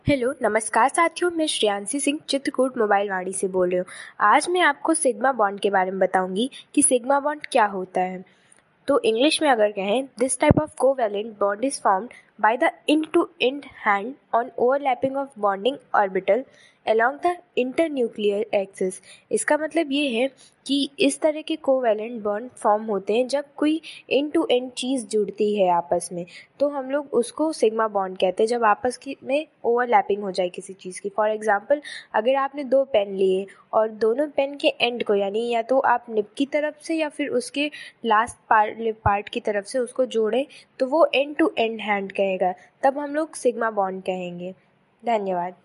Hello नमस्कार साथियों, मैं श्रेयांशी सिंह चित्रकूट मोबाइल वाड़ी से बोल रही हूँ। आज मैं आपको सिग्मा बॉन्ड के बारे में बताऊंगी कि सिग्मा बॉन्ड क्या होता है। तो इंग्लिश में अगर कहें, this type of covalent bond is formed by the end to end hand on overlapping of bonding orbital along the internuclear axis. इसका मतलब ये है कि इस तरह के कोवैलेंट बॉन्ड फॉर्म होते हैं जब कोई एंड टू एंड चीज़ जुड़ती है आपस में, तो हम लोग उसको सिग्मा बॉन्ड कहते हैं। जब आपस की में ओवरलैपिंग हो जाए किसी चीज़ की, फॉर एग्जांपल अगर आपने दो पेन लिए और दोनों पेन के एंड को, यानी या तो आप निब की तरफ से या फिर उसके लास्ट पार्ट की तरफ से उसको जोड़ें, तो वो एंड टू एंड हैंड कहेगा, तब हम लोग सिग्मा बॉन्ड कहेंगे। धन्यवाद।